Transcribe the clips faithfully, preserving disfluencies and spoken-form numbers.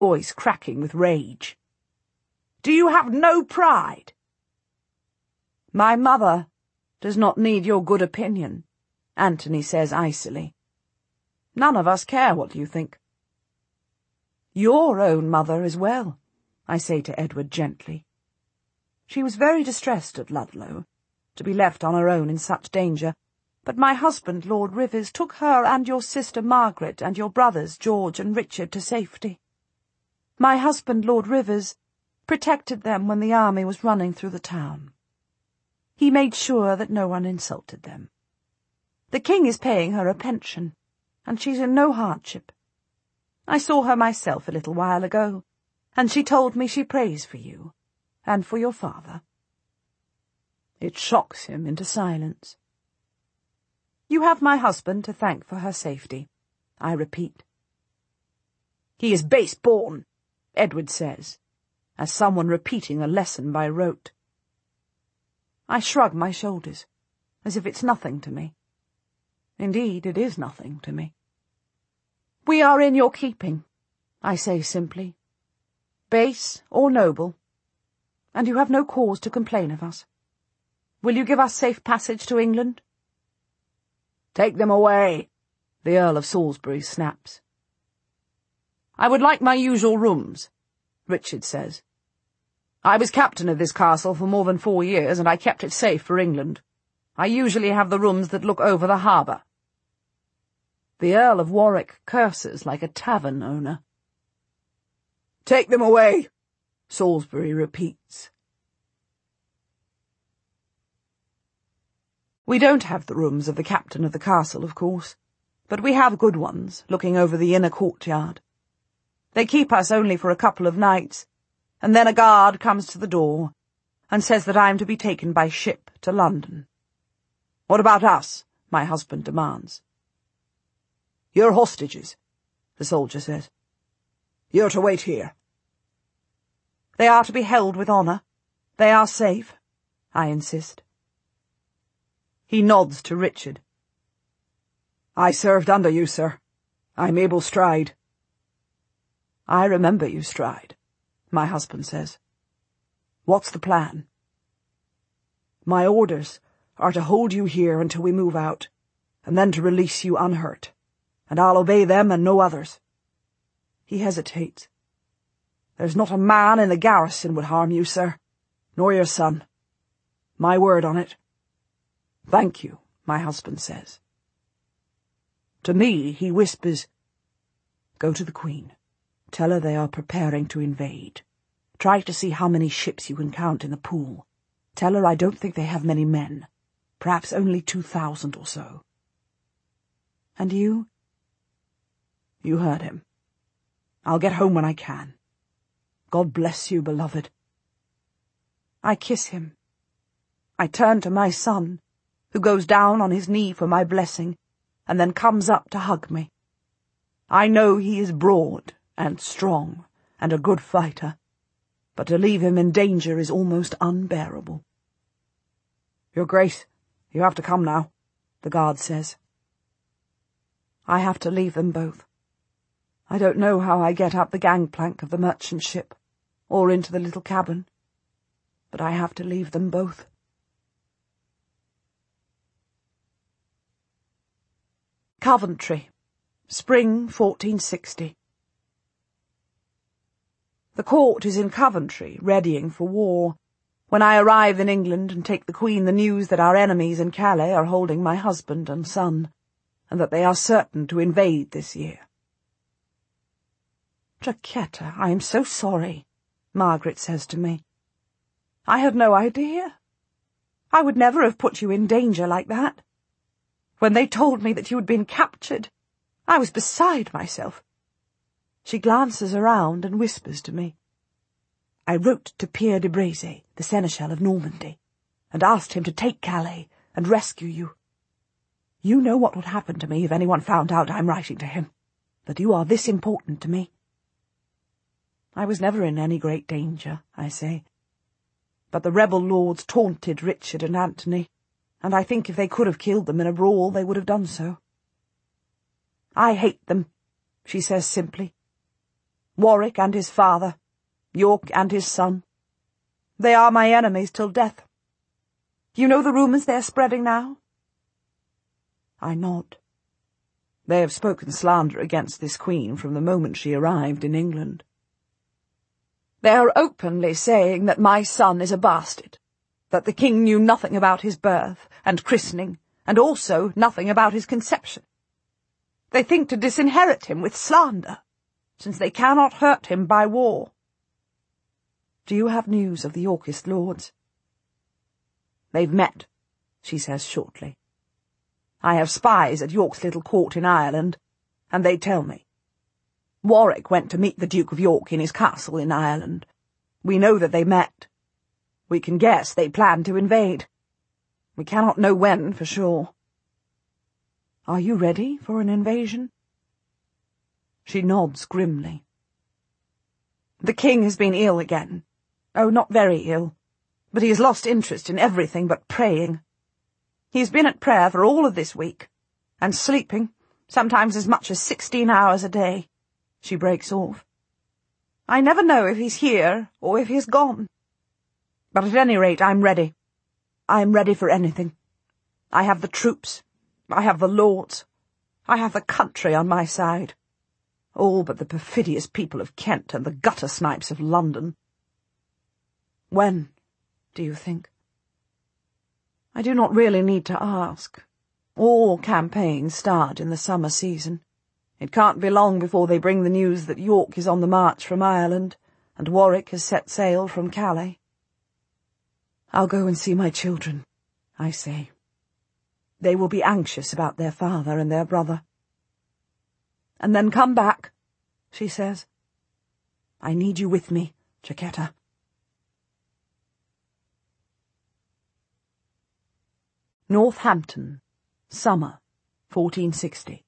voice cracking with rage. "Do you have no pride?" "My mother does not need your good opinion," Anthony says icily. "None of us care what you think." "Your own mother as well," I say to Edward gently. She was very distressed at Ludlow, to be left on her own in such danger, but my husband, Lord Rivers, took her and your sister Margaret and your brothers, George and Richard, to safety. My husband, Lord Rivers, protected them when the army was running through the town. He made sure that no one insulted them. The king is paying her a pension, and she's in no hardship. I saw her myself a little while ago, and she told me she prays for you, and for your father. It shocks him into silence. You have my husband to thank for her safety, I repeat. He is base-born, Edward says, as someone repeating a lesson by rote. I shrug my shoulders, as if it's nothing to me. Indeed, it is nothing to me. We are in your keeping, I say simply, base or noble, and you have no cause to complain of us. Will you give us safe passage to England? Take them away, the Earl of Salisbury snaps. I would like my usual rooms, Richard says. I was captain of this castle for more than four years, and I kept it safe for England. I usually have the rooms that look over the harbour. The Earl of Warwick curses like a tavern owner. Take them away, Salisbury repeats. We don't have the rooms of the captain of the castle, of course, but we have good ones, looking over the inner courtyard. They keep us only for a couple of nights, and then a guard comes to the door and says that I am to be taken by ship to London. What about us? My husband demands. You're hostages, the soldier says. You're to wait here. They are to be held with honour. They are safe, I insist. He nods to Richard. I served under you, sir. I'm Abel Stride. I remember you, Stride, my husband says. What's the plan? My orders are to hold you here until we move out, and then to release you unhurt, and I'll obey them and no others. He hesitates. There's not a man in the garrison would harm you, sir, nor your son. My word on it. Thank you, my husband says. To me, he whispers, Go to the Queen. Tell her they are preparing to invade. Try to see how many ships you can count in the pool. Tell her I don't think they have many men. Perhaps only two thousand or so. And you? You heard him. I'll get home when I can. God bless you, beloved. I kiss him. I turn to my son, who goes down on his knee for my blessing, and then comes up to hug me. I know he is broad and strong and a good fighter, but to leave him in danger is almost unbearable. Your Grace, you have to come now, the guard says. I have to leave them both. I don't know how I get up the gangplank of the merchant ship, or into the little cabin, but I have to leave them both. Coventry, spring fourteen sixty. The court is in Coventry, readying for war, when I arrive in England and take the Queen the news that our enemies in Calais are holding my husband and son, and that they are certain to invade this year. Jacquetta, I am so sorry, Margaret says to me. I had no idea. I would never have put you in danger like that. When they told me that you had been captured, I was beside myself. She glances around and whispers to me. I wrote to Pierre de Breze, the Seneschal of Normandy, and asked him to take Calais and rescue you. You know what would happen to me if anyone found out I'm writing to him, that you are this important to me. I was never in any great danger, I say. But the rebel lords taunted Richard and Anthony, and I think if they could have killed them in a brawl, they would have done so. I hate them, she says simply. Warwick and his father, York and his son. They are my enemies till death. You know the rumours they are spreading now?" I nod. They have spoken slander against this queen from the moment she arrived in England. They are openly saying that my son is a bastard, that the king knew nothing about his birth and christening, and also nothing about his conception. They think to disinherit him with slander, since they cannot hurt him by war. Do you have news of the Yorkist lords? They've met, she says shortly. I have spies at York's little court in Ireland, and they tell me. Warwick went to meet the Duke of York in his castle in Ireland. We know that they met. We can guess they planned to invade. We cannot know when for sure. Are you ready for an invasion? She nods grimly. The king has been ill again. Oh, not very ill, but he has lost interest in everything but praying. He has been at prayer for all of this week, and sleeping, sometimes as much as sixteen hours a day. She breaks off. I never know if he's here or if he's gone. But at any rate, I'm ready. I am ready for anything. I have the troops. I have the lords. I have the country on my side. All but the perfidious people of Kent and the gutter snipes of London. When, do you think? I do not really need to ask. All campaigns start in the summer season. It can't be long before they bring the news that York is on the march from Ireland, and Warwick has set sail from Calais. I'll go and see my children, I say. They will be anxious about their father and their brother. And then come back, she says. I need you with me, Chiquetta. Northampton, summer, fourteen sixty.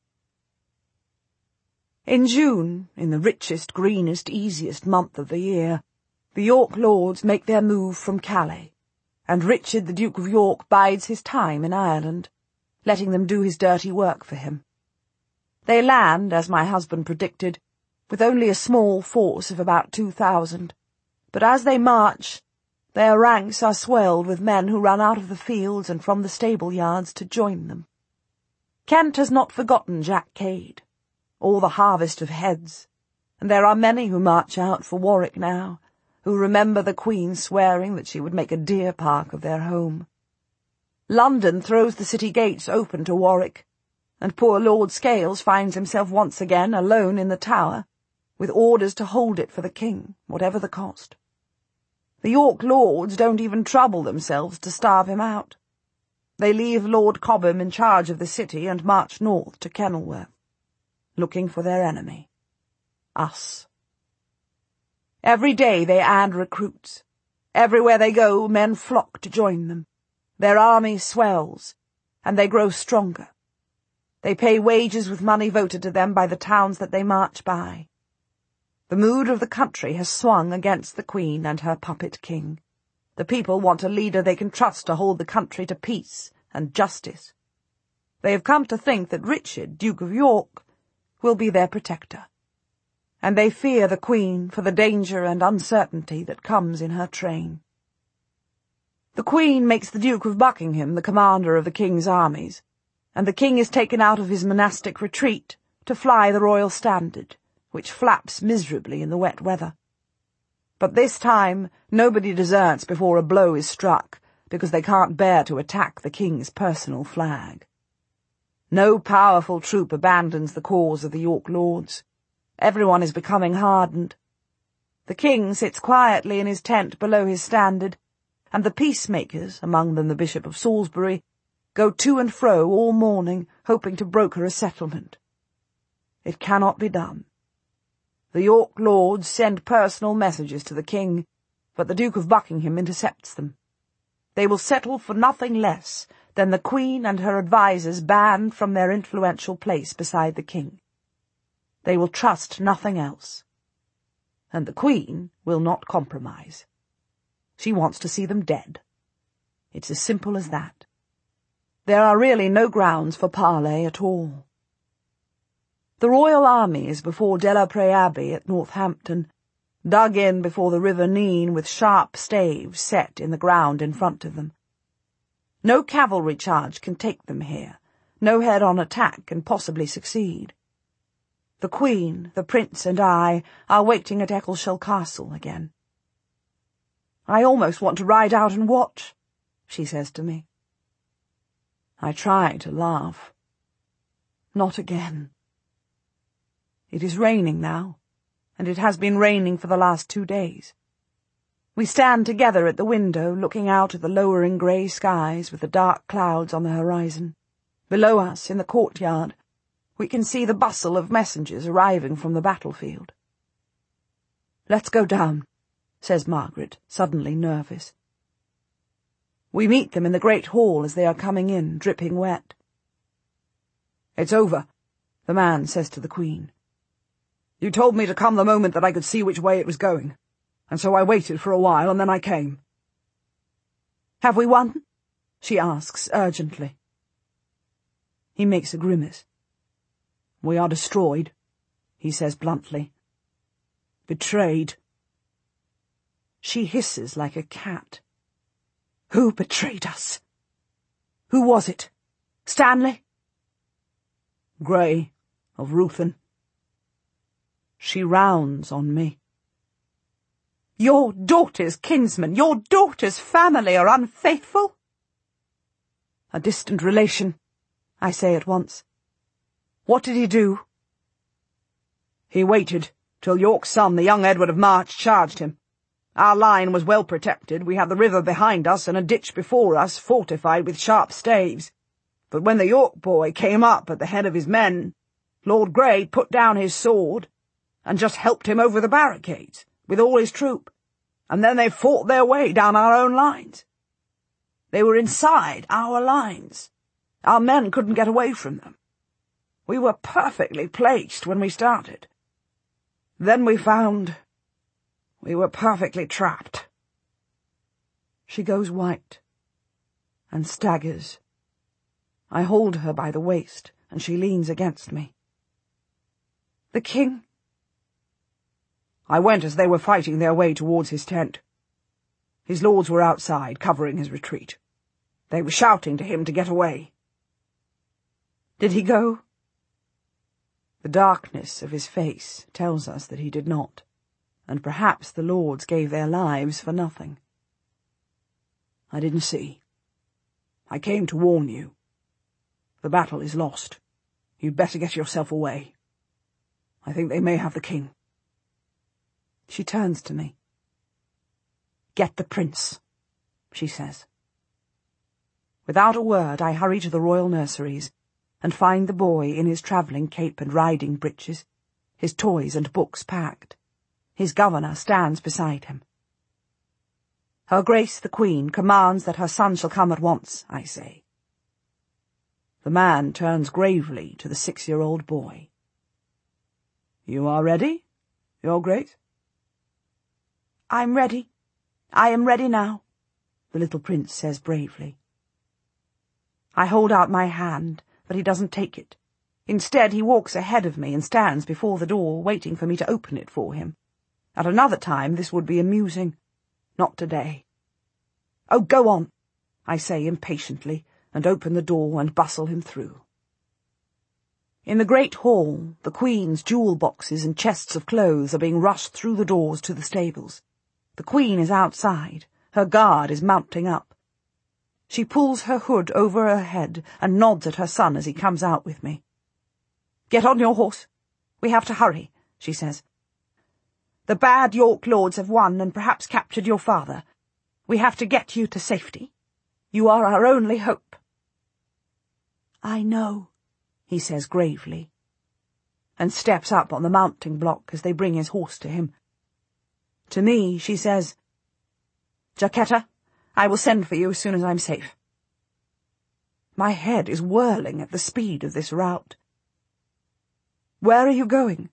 In June, in the richest, greenest, easiest month of the year, the York lords make their move from Calais, and Richard the Duke of York bides his time in Ireland, letting them do his dirty work for him. They land, as my husband predicted, with only a small force of about two thousand, but as they march, their ranks are swelled with men who run out of the fields and from the stable-yards to join them. Kent has not forgotten Jack Cade, or the harvest of heads, and there are many who march out for Warwick now, who remember the Queen swearing that she would make a deer park of their home. London throws the city gates open to Warwick, and poor Lord Scales finds himself once again alone in the Tower, with orders to hold it for the king, whatever the cost. The York lords don't even trouble themselves to starve him out. They leave Lord Cobham in charge of the city and march north to Kenilworth, looking for their enemy, us. Every day they add recruits. Everywhere they go, men flock to join them. Their army swells, and they grow stronger. They pay wages with money voted to them by the towns that they march by. The mood of the country has swung against the Queen and her puppet king. The people want a leader they can trust to hold the country to peace and justice. They have come to think that Richard, Duke of York, will be their protector, and they fear the Queen for the danger and uncertainty that comes in her train. The Queen makes the Duke of Buckingham the commander of the king's armies, and the king is taken out of his monastic retreat to fly the royal standard, which flaps miserably in the wet weather. But this time nobody deserts before a blow is struck, because they can't bear to attack the king's personal flag. No powerful troop abandons the cause of the York lords. Everyone is becoming hardened. The king sits quietly in his tent below his standard, and the peacemakers, among them the Bishop of Salisbury, go to and fro all morning, hoping to broker a settlement. It cannot be done. The York lords send personal messages to the king, but the Duke of Buckingham intercepts them. They will settle for nothing less than the Queen and her advisers banned from their influential place beside the king. They will trust nothing else. And the Queen will not compromise. She wants to see them dead. It's as simple as that. There are really no grounds for parley at all. The Royal Army is before Delapré Abbey at Northampton, dug in before the River Nene with sharp staves set in the ground in front of them. No cavalry charge can take them here. No head-on attack can possibly succeed. The Queen, the Prince, and I are waiting at Eccleshall Castle again. "I almost want to ride out and watch," she says to me. I try to laugh. Not again. It is raining now, and it has been raining for the last two days. We stand together at the window, looking out at the lowering grey skies with the dark clouds on the horizon. Below us, in the courtyard, we can see the bustle of messengers arriving from the battlefield. "Let's go down," says Margaret, suddenly nervous. We meet them in the great hall as they are coming in, dripping wet. "It's over," the man says to the Queen. "You told me to come the moment that I could see which way it was going, and so I waited for a while, and then I came." "Have we won?" she asks urgently. He makes a grimace. "We are destroyed," he says bluntly. "Betrayed." She hisses like a cat. "Who betrayed us? Who was it? Stanley?" "Grey, of Ruthin." She rounds on me. "Your daughter's kinsmen, your daughter's family are unfaithful?" "A distant relation," I say at once. "What did he do?" "He waited till York's son, the young Edward of March, charged him. Our line was well protected. We had the river behind us and a ditch before us, fortified with sharp staves. But when the York boy came up at the head of his men, Lord Grey put down his sword and just helped him over the barricades, with all his troop, and then they fought their way down our own lines. They were inside our lines. Our men couldn't get away from them. We were perfectly placed when we started. Then we found we were perfectly trapped." She goes white and staggers. I hold her by the waist, and she leans against me. "The king?" "I went as they were fighting their way towards his tent. His lords were outside, covering his retreat. They were shouting to him to get away." "Did he go?" The darkness of his face tells us that he did not, and perhaps the lords gave their lives for nothing. "I didn't see. I came to warn you. The battle is lost. You'd better get yourself away. I think they may have the king." She turns to me. "Get the prince," she says. Without a word, I hurry to the royal nurseries and find the boy in his travelling cape and riding breeches, his toys and books packed. His governor stands beside him. "Her Grace the Queen commands that her son shall come at once," I say. The man turns gravely to the six-year-old boy. "You are ready, Your Grace?" "I'm ready. I am ready now," the little prince says bravely. I hold out my hand, but he doesn't take it. Instead, he walks ahead of me and stands before the door, waiting for me to open it for him. At another time this would be amusing. Not today. "Oh, go on," I say impatiently, and open the door and bustle him through. In the great hall, the Queen's jewel boxes and chests of clothes are being rushed through the doors to the stables. The Queen is outside. Her guard is mounting up. She pulls her hood over her head and nods at her son as he comes out with me. "Get on your horse. We have to hurry," she says. "The bad York lords have won and perhaps captured your father. We have to get you to safety. You are our only hope." "I know," he says gravely, and steps up on the mounting block as they bring his horse to him. To me, she says, "Jacquetta, I will send for you as soon as I'm safe." My head is whirling at the speed of this rout. "Where are you going?"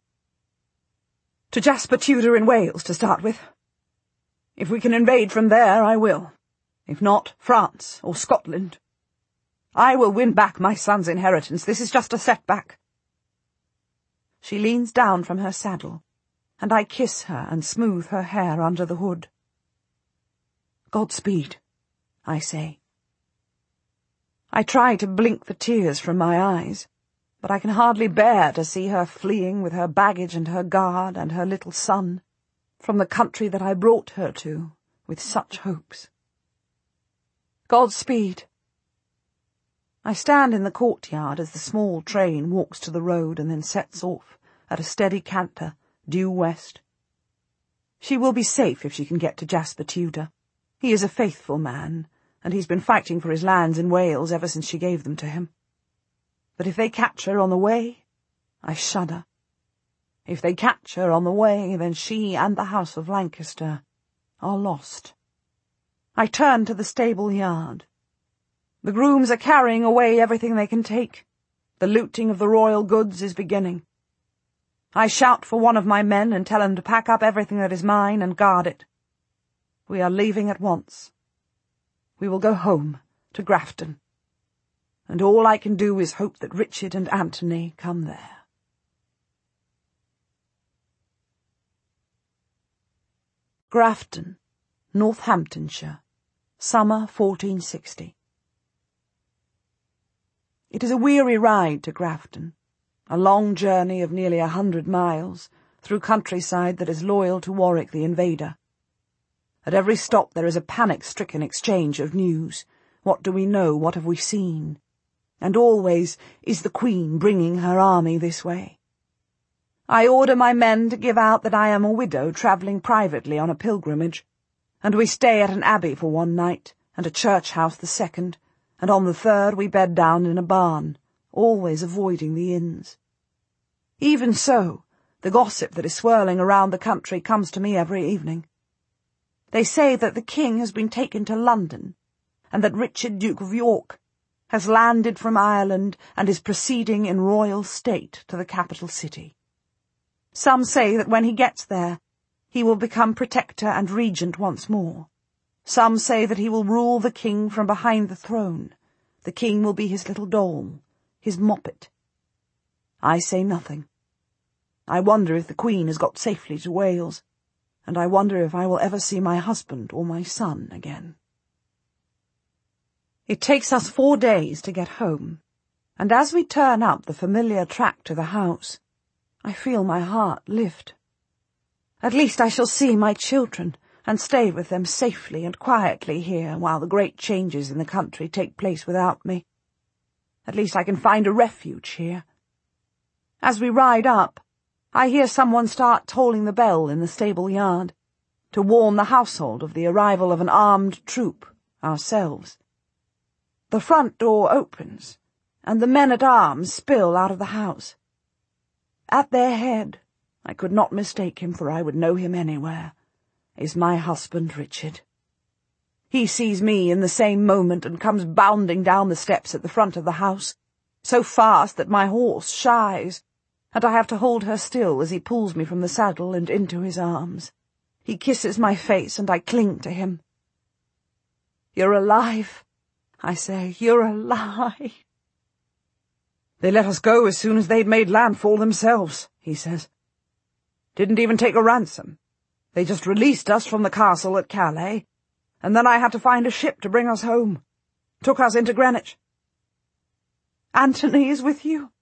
"To Jasper Tudor in Wales, to start with. If we can invade from there, I will. If not, France or Scotland. I will win back my son's inheritance. This is just a setback." she leans down from her saddle, and I kiss her and smooth her hair under the hood. "Godspeed," I say. I try to blink the tears from my eyes, but I can hardly bear to see her fleeing with her baggage and her guard and her little son from the country that I brought her to with such hopes. Godspeed. I stand in the courtyard as the small train walks to the road and then sets off at a steady canter, due west. She will be safe if she can get to Jasper Tudor. He is a faithful man, and he's been fighting for his lands in Wales ever since she gave them to him. But if they catch her on the way, I shudder. If they catch her on the way, then she and the House of Lancaster are lost. I turn to the stable yard. The grooms are carrying away everything they can take. The looting of the royal goods is beginning. I shout for one of my men and tell him to pack up everything that is mine and guard it. We are leaving at once. We will go home to Grafton, and all I can do is hope that Richard and Anthony come there. Grafton, Northamptonshire, summer fourteen sixty. It is a weary ride to Grafton, a long journey of nearly a hundred miles, through countryside that is loyal to Warwick the invader. At every stop there is a panic-stricken exchange of news. What do we know? What have we seen? And always, is the Queen bringing her army this way? I order my men to give out that I am a widow travelling privately on a pilgrimage, and we stay at an abbey for one night, and a church house the second, and on the third we bed down in a barn, always avoiding the inns. Even so, the gossip that is swirling around the country comes to me every evening. They say that the king has been taken to London, and that Richard, Duke of York, has landed from Ireland and is proceeding in royal state to the capital city. Some say that when he gets there, he will become protector and regent once more. Some say that he will rule the king from behind the throne. The king will be his little doll, his moppet. I say nothing. I wonder if the Queen has got safely to Wales, and I wonder if I will ever see my husband or my son again. It takes us four days to get home, and as we turn up the familiar track to the house, I feel my heart lift. At least I shall see my children and stay with them safely and quietly here while the great changes in the country take place without me. At least I can find a refuge here. As we ride up, I hear someone start tolling the bell in the stable yard to warn the household of the arrival of an armed troop, ourselves. The front door opens, and the men-at-arms spill out of the house. At their head, I could not mistake him, for I would know him anywhere, is my husband Richard. He sees me in the same moment and comes bounding down the steps at the front of the house, so fast that my horse shies, and I have to hold her still as he pulls me from the saddle and into his arms. He kisses my face, and I cling to him. "You're alive," I say. "You're alive." "They let us go as soon as they'd made landfall themselves," he says. "Didn't even take a ransom. They just released us from the castle at Calais, and then I had to find a ship to bring us home. Took us into Greenwich." "Anthony is with you?"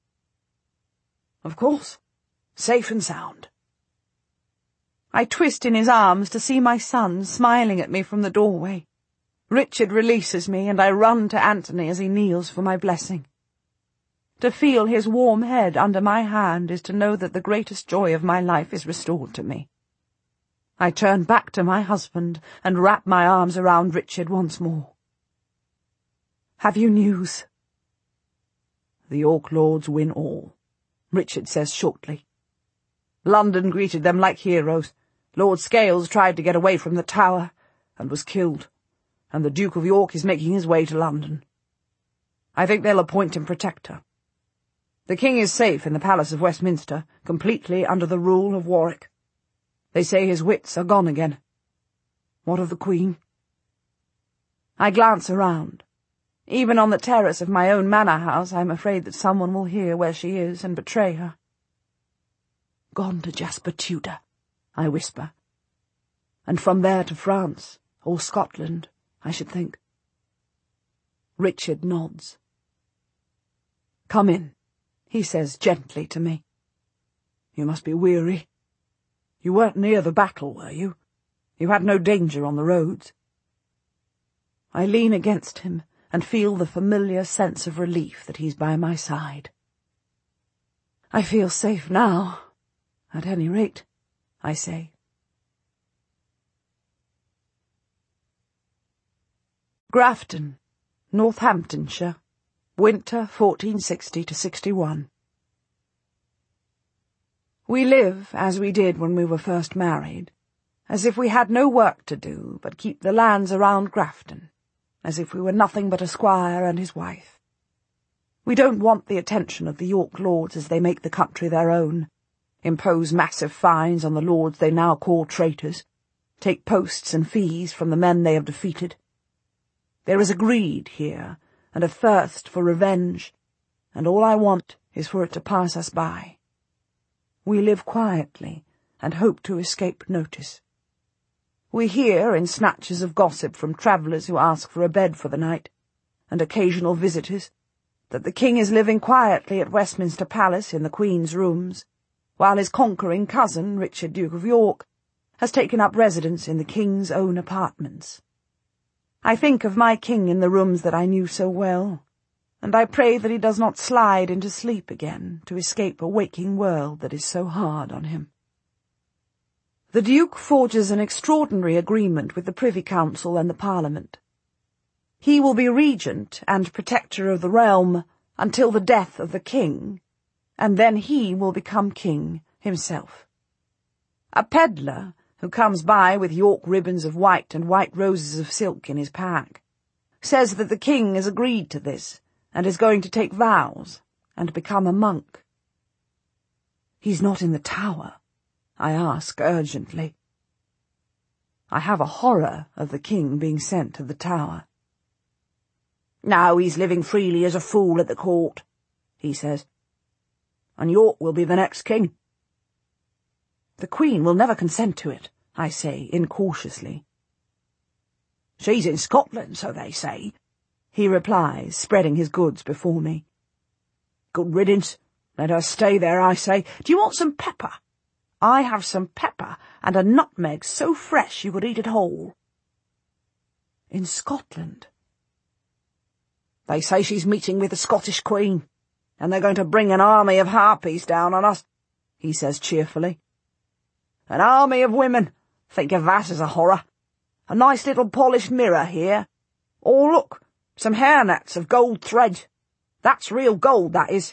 "Of course. Safe and sound." I twist in his arms to see my son smiling at me from the doorway. Richard releases me, and I run to Anthony as he kneels for my blessing. To feel his warm head under my hand is to know that the greatest joy of my life is restored to me. I turn back to my husband and wrap my arms around Richard once more. "Have you news?" "The York lords win all," Richard says shortly. "London greeted them like heroes. Lord Scales tried to get away from the Tower, and was killed, and the Duke of York is making his way to London. I think they'll appoint him protector. The king is safe in the Palace of Westminster, completely under the rule of Warwick. They say his wits are gone again. What of the Queen?" I glance around. Even on the terrace of my own manor house I am afraid that someone will hear where she is and betray her. Gone to Jasper Tudor, I whisper. And from there to France, or Scotland, I should think. Richard nods. Come in, he says gently to me. You must be weary. You weren't near the battle, were you? You had no danger on the roads. I lean against him and feel the familiar sense of relief that he's by my side. I feel safe now, at any rate, I say. Grafton, Northamptonshire, winter fourteen sixty to sixty-one. We live, as we did when we were first married, as if we had no work to do but keep the lands around Grafton, as if we were nothing but a squire and his wife. We don't want the attention of the York lords as they make the country their own, impose massive fines on the lords they now call traitors, take posts and fees from the men they have defeated. There is a greed here, and a thirst for revenge, and all I want is for it to pass us by. We live quietly, and hope to escape notice. We hear in snatches of gossip from travellers who ask for a bed for the night, and occasional visitors, that the king is living quietly at Westminster Palace in the Queen's rooms, while his conquering cousin, Richard Duke of York, has taken up residence in the king's own apartments. I think of my king in the rooms that I knew so well, and I pray that he does not slide into sleep again to escape a waking world that is so hard on him. The Duke forges an extraordinary agreement with the Privy Council and the Parliament. He will be regent and protector of the realm until the death of the king, and then he will become king himself. A pedlar, who comes by with York ribbons of white and white roses of silk in his pack, says that the king has agreed to this, and is going to take vows, and become a monk. He's not in the Tower, I ask urgently. I have a horror of the king being sent to the Tower. Now he's living freely as a fool at the court, he says, and York will be the next king. The Queen will never consent to it, I say incautiously. She's in Scotland, so they say, he replies, spreading his goods before me. Good riddance. Let her stay there, I say. Do you want some pepper? I have some pepper and a nutmeg so fresh you could eat it whole. In Scotland? They say she's meeting with the Scottish Queen, and they're going to bring an army of harpies down on us, he says cheerfully. An army of women. Think of that as a horror. A nice little polished mirror here. Oh, look, some hairnets of gold thread. That's real gold, that is.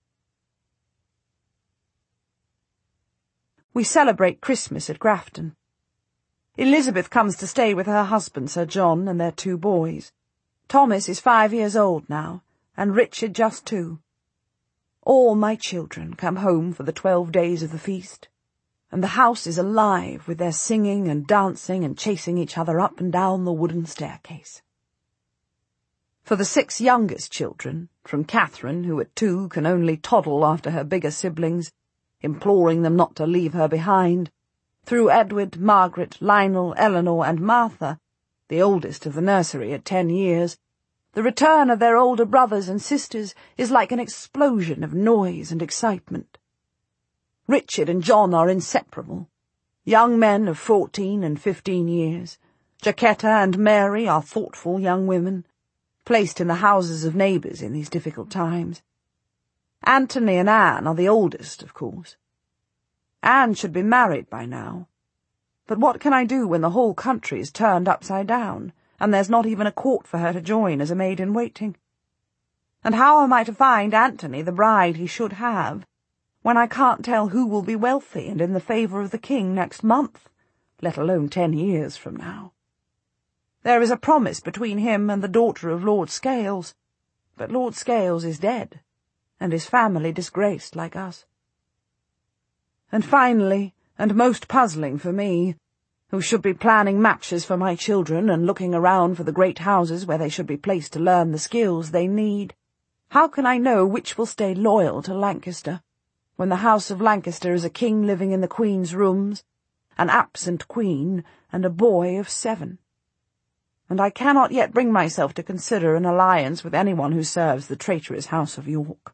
We celebrate Christmas at Grafton. Elizabeth comes to stay with her husband, Sir John, and their two boys. Thomas is five years old now, and Richard just two. All my children come home for the twelve days of the feast, and the house is alive with their singing and dancing and chasing each other up and down the wooden staircase. For the six youngest children, from Catherine, who at two can only toddle after her bigger siblings, imploring them not to leave her behind, through Edward, Margaret, Lionel, Eleanor, and Martha, the oldest of the nursery at ten years, the return of their older brothers and sisters is like an explosion of noise and excitement. Richard and John are inseparable, young men of fourteen and fifteen years. Jacquetta and Mary are thoughtful young women, placed in the houses of neighbours in these difficult times. Anthony and Anne are the oldest, of course. Anne should be married by now. But what can I do when the whole country is turned upside down, and there's not even a court for her to join as a maid-in-waiting? And how am I to find Anthony the bride he should have, when I can't tell who will be wealthy and in the favour of the king next month, let alone ten years from now? There is a promise between him and the daughter of Lord Scales, but Lord Scales is dead, and his family disgraced like us. And finally, and most puzzling for me, who should be planning matches for my children and looking around for the great houses where they should be placed to learn the skills they need, how can I know which will stay loyal to Lancaster, when the House of Lancaster is a king living in the Queen's rooms, an absent queen, and a boy of seven. And I cannot yet bring myself to consider an alliance with anyone who serves the traitorous House of York.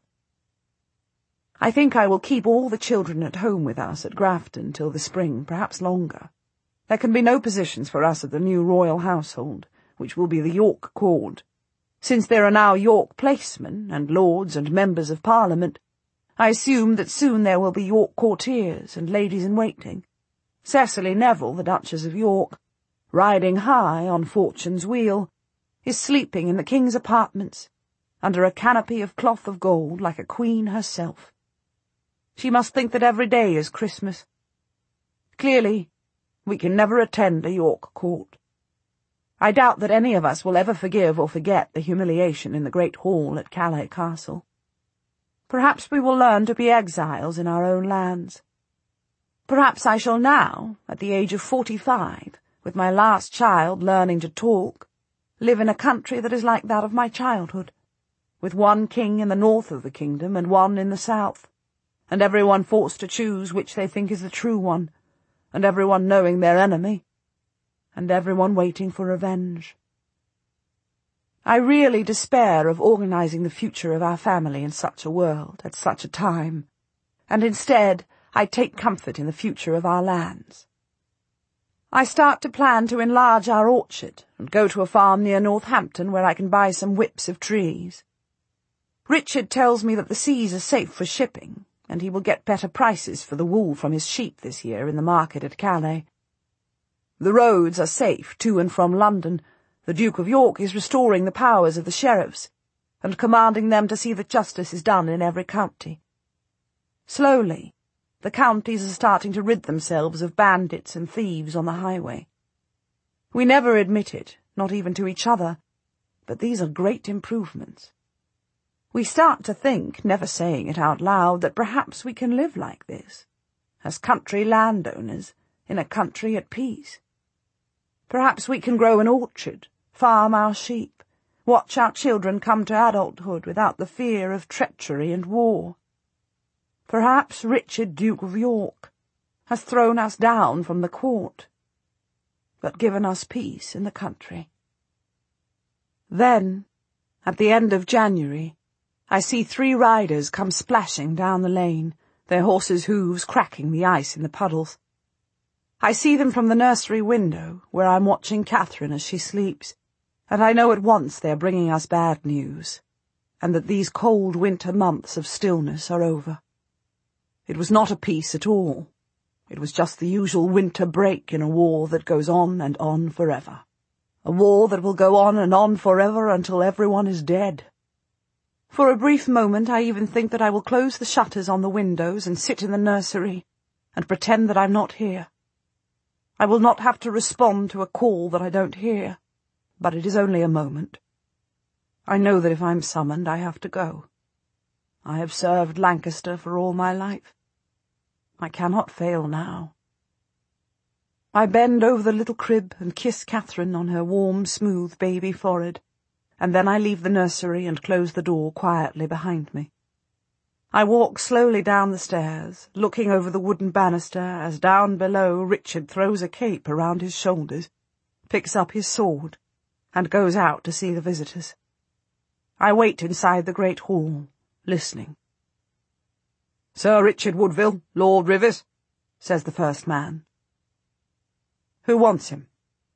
I think I will keep all the children at home with us at Grafton till the spring, perhaps longer. There can be no positions for us at the new royal household, which will be the York court. Since there are now York placemen, and lords and members of Parliament, I assume that soon there will be York courtiers and ladies-in-waiting. Cecily Neville, the Duchess of York, riding high on fortune's wheel, is sleeping in the king's apartments, under a canopy of cloth of gold like a queen herself. She must think that every day is Christmas. Clearly, we can never attend a York court. I doubt that any of us will ever forgive or forget the humiliation in the great hall at Calais Castle. Perhaps we will learn to be exiles in our own lands. Perhaps I shall now, at the age of forty-five, with my last child learning to talk, live in a country that is like that of my childhood, with one king in the north of the kingdom and one in the south, and everyone forced to choose which they think is the true one, and everyone knowing their enemy, and everyone waiting for revenge. I really despair of organizing the future of our family in such a world, at such a time, and instead I take comfort in the future of our lands. I start to plan to enlarge our orchard and go to a farm near Northampton where I can buy some whips of trees. Richard tells me that the seas are safe for shipping, and he will get better prices for the wool from his sheep this year in the market at Calais. The roads are safe to and from London. The Duke of York is restoring the powers of the sheriffs, and commanding them to see that justice is done in every county. Slowly, the counties are starting to rid themselves of bandits and thieves on the highway. We never admit it, not even to each other, but these are great improvements. We start to think, never saying it out loud, that perhaps we can live like this, as country landowners in a country at peace. Perhaps we can grow an orchard, farm our sheep, watch our children come to adulthood without the fear of treachery and war. Perhaps Richard, Duke of York, has thrown us down from the court, but given us peace in the country. Then, at the end of January, I see three riders come splashing down the lane, their horses' hooves cracking the ice in the puddles. I see them from the nursery window, where I'm watching Catherine as she sleeps, and I know at once they are bringing us bad news, and that these cold winter months of stillness are over. It was not a peace at all. It was just the usual winter break in a war that goes on and on forever. A war that will go on and on forever until everyone is dead. For a brief moment I even think that I will close the shutters on the windows and sit in the nursery and pretend that I'm not here. I will not have to respond to a call that I don't hear, but it is only a moment. I know that if I'm summoned I have to go. I have served Lancaster for all my life. I cannot fail now. I bend over the little crib and kiss Catherine on her warm, smooth baby forehead, and then I leave the nursery and close the door quietly behind me. I walk slowly down the stairs, looking over the wooden banister as down below Richard throws a cape around his shoulders, picks up his sword, and goes out to see the visitors. I wait inside the great hall, listening. "Sir Richard Woodville, Lord Rivers," says the first man. "Who wants him?"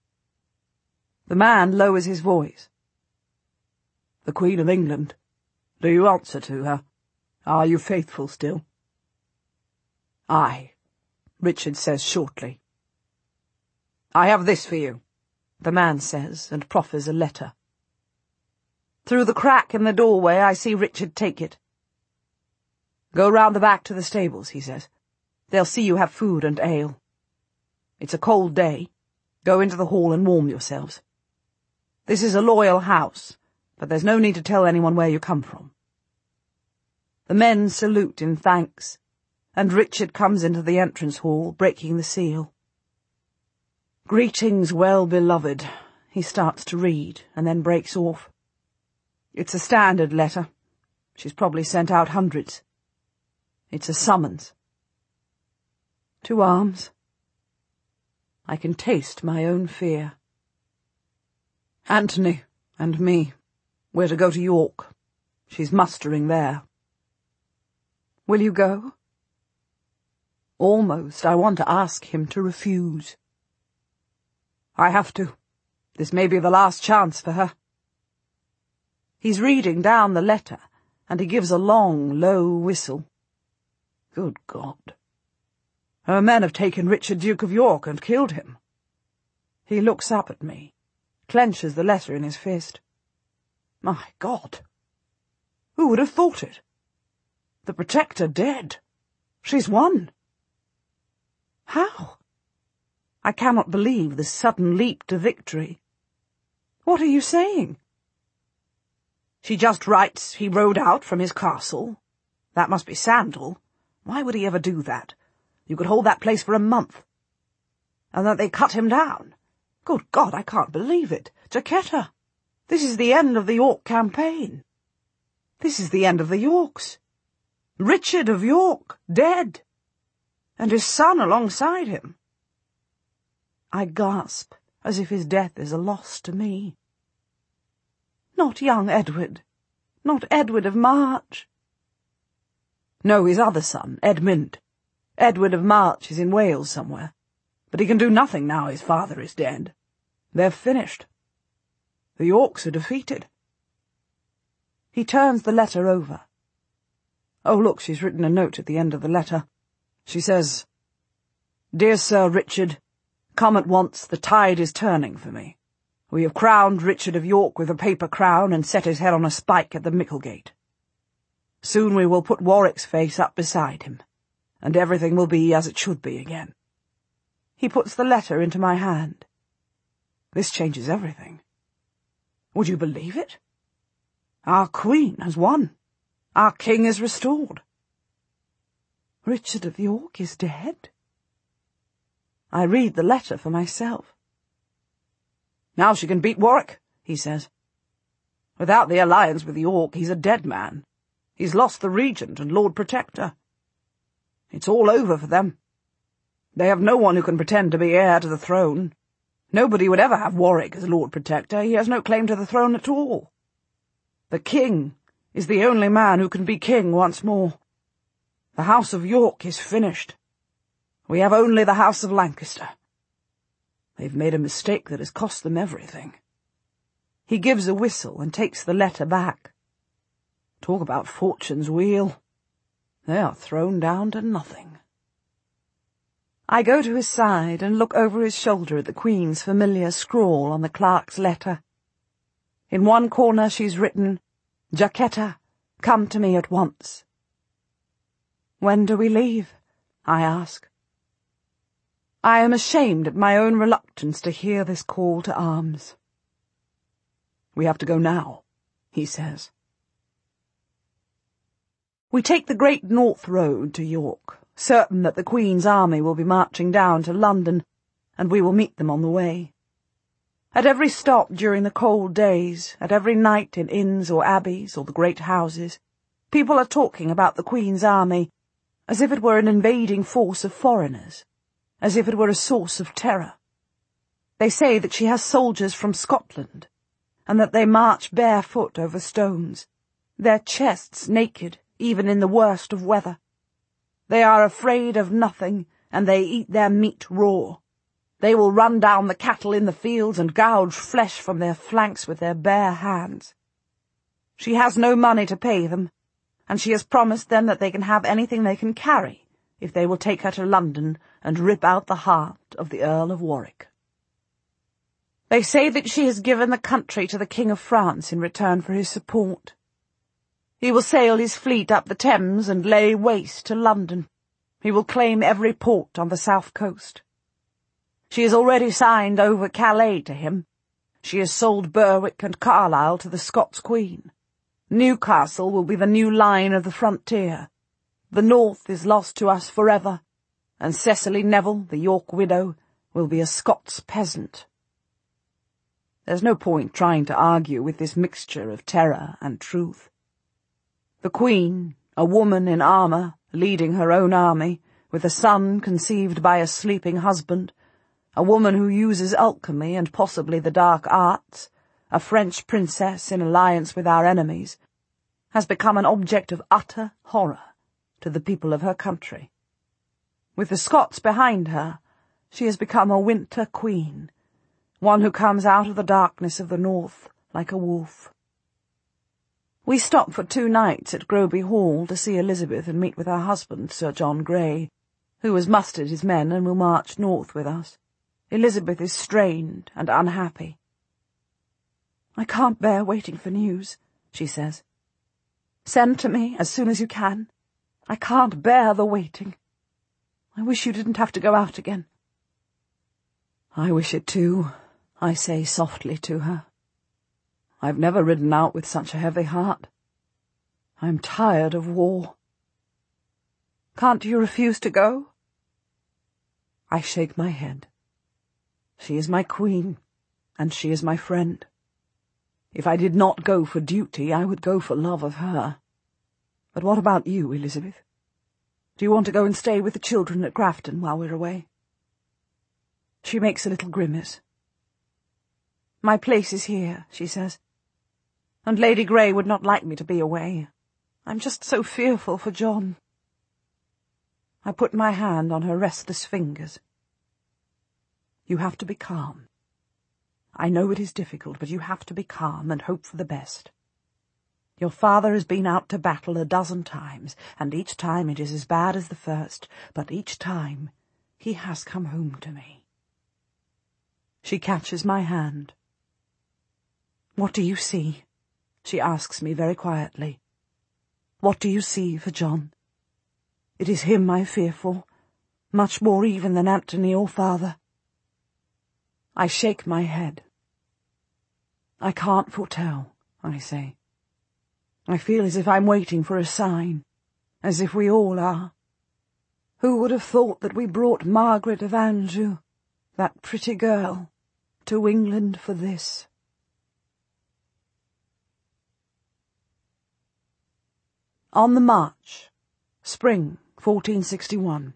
The man lowers his voice. "The Queen of England. Do you answer to her? Are you faithful still?" "Aye," Richard says shortly. "I have this for you," the man says, and proffers a letter. Through the crack in the doorway I see Richard take it. "Go round the back to the stables," he says. "They'll see you have food and ale. It's a cold day. Go into the hall and warm yourselves. This is a loyal house, but there's no need to tell anyone where you come from." The men salute in thanks, and Richard comes into the entrance hall, breaking the seal. "Greetings, well-beloved," he starts to read, and then breaks off. It's a standard letter. She's probably sent out hundreds. It's a summons. To arms. I can taste my own fear. Anthony and me, we're to go to York. She's mustering there. Will you go? Almost I want to ask him to refuse. I have to. This may be the last chance for her. He's reading down the letter, and he gives a long, low whistle. Good God. Her men have taken Richard, Duke of York, and killed him. He looks up at me, clenches the letter in his fist. My God! Who would have thought it? The Protector dead. She's won. How? I cannot believe this sudden leap to victory. What are you saying? She just writes he rode out from his castle. That must be Sandal. Why would he ever do that? You could hold that place for a month. And that they cut him down. Good God, I can't believe it. Jacquetta, this is the end of the York campaign. This is the end of the Yorks. Richard of York, dead. And his son alongside him. I gasp, as if his death is a loss to me. Not young Edward. Not Edward of March. No, his other son, Edmund. Edward of March is in Wales somewhere. But he can do nothing now his father is dead. They're finished. The Yorks are defeated. He turns the letter over. Oh, look, she's written a note at the end of the letter. She says, Dear Sir Richard, come at once, the tide is turning for me. We have crowned Richard of York with a paper crown and set his head on a spike at the Micklegate. Soon we will put Warwick's face up beside him, and everything will be as it should be again. He puts the letter into my hand. This changes everything. Would you believe it? Our Queen has won. Our King is restored. Richard of York is dead? I read the letter for myself. Now she can beat Warwick, he says. Without the alliance with York, he's a dead man. He's lost the Regent and Lord Protector. It's all over for them. They have no one who can pretend to be heir to the throne. Nobody would ever have Warwick as Lord Protector. He has no claim to the throne at all. The King is the only man who can be king once more. The House of York is finished. We have only the House of Lancaster. They've made a mistake that has cost them everything. He gives a whistle and takes the letter back. Talk about fortune's wheel. They are thrown down to nothing. I go to his side and look over his shoulder at the Queen's familiar scrawl on the clerk's letter. In one corner she's written, Jacquetta, come to me at once. When do we leave? I ask. I am ashamed at my own reluctance to hear this call to arms. We have to go now, he says. We take the Great North Road to York, certain that the Queen's army will be marching down to London, and we will meet them on the way. At every stop during the cold days, at every night in inns or abbeys or the great houses, people are talking about the Queen's army as if it were an invading force of foreigners, as if it were a source of terror. They say that she has soldiers from Scotland, and that they march barefoot over stones, their chests naked, even in the worst of weather. They are afraid of nothing, and they eat their meat raw. They will run down the cattle in the fields and gouge flesh from their flanks with their bare hands. She has no money to pay them, and she has promised them that they can have anything they can carry if they will take her to London and rip out the heart of the Earl of Warwick. They say that she has given the country to the King of France in return for his support. He will sail his fleet up the Thames and lay waste to London. He will claim every port on the south coast. She has already signed over Calais to him. She has sold Berwick and Carlisle to the Scots Queen. Newcastle will be the new line of the frontier. The north is lost to us forever, and Cecily Neville, the York widow, will be a Scots peasant. There's no point trying to argue with this mixture of terror and truth. The Queen, a woman in armour, leading her own army, with a son conceived by a sleeping husband, a woman who uses alchemy and possibly the dark arts, a French princess in alliance with our enemies, has become an object of utter horror to the people of her country. With the Scots behind her, she has become a winter queen, one who comes out of the darkness of the north like a wolf. We stop for two nights at Groby Hall to see Elizabeth and meet with her husband, Sir John Grey, who has mustered his men and will march north with us. Elizabeth is strained and unhappy. "I can't bear waiting for news," she says. "Send to me as soon as you can. I can't bear the waiting. I wish you didn't have to go out again." "I wish it too," I say softly to her. "I've never ridden out with such a heavy heart. I'm tired of war." "Can't you refuse to go?" I shake my head. She is my queen, and she is my friend. If I did not go for duty, I would go for love of her. But what about you, Elizabeth? Do you want to go and stay with the children at Grafton while we're away?" She makes a little grimace. "My place is here," she says, "and Lady Grey would not like me to be away. I'm just so fearful for John." I put my hand on her restless fingers. "You have to be calm. I know it is difficult, but you have to be calm and hope for the best. Your father has been out to battle a dozen times, and each time it is as bad as the first, but each time he has come home to me." She catches my hand. "What do you see?" she asks me very quietly. "What do you see for John? It is him I fear for, much more even than Anthony or father." I shake my head. "I can't foretell," I say. "I feel as if I'm waiting for a sign, as if we all are. Who would have thought that we brought Margaret of Anjou, that pretty girl, to England for this?" On the March, Spring, fourteen sixty-one.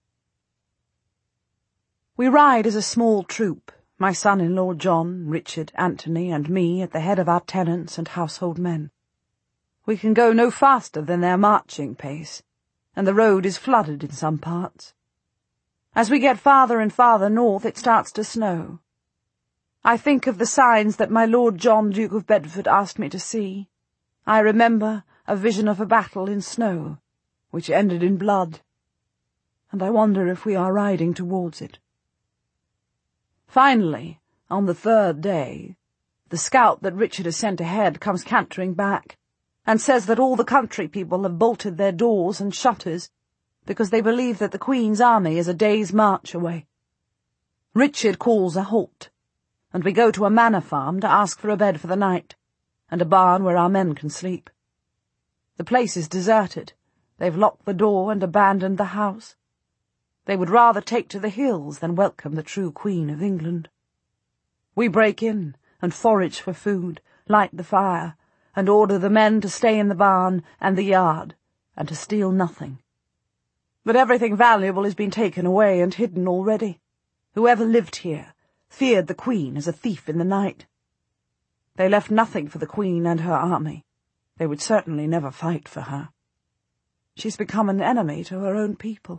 We ride as a small troop, my son-in-law John, Richard, Anthony, and me at the head of our tenants and household men. We can go no faster than their marching pace, and the road is flooded in some parts. As we get farther and farther north, it starts to snow. I think of the signs that my Lord John, Duke of Bedford, asked me to see. I remember a vision of a battle in snow, which ended in blood, and I wonder if we are riding towards it. Finally, on the third day, the scout that Richard has sent ahead comes cantering back, and says that all the country people have bolted their doors and shutters, because they believe that the Queen's army is a day's march away. Richard calls a halt, and we go to a manor farm to ask for a bed for the night, and a barn where our men can sleep. The place is deserted. They've locked the door and abandoned the house. They would rather take to the hills than welcome the true Queen of England. We break in and forage for food, light the fire, and order the men to stay in the barn and the yard, and to steal nothing. But everything valuable has been taken away and hidden already. Whoever lived here feared the Queen as a thief in the night. They left nothing for the Queen and her army. They would certainly never fight for her. She's become an enemy to her own people.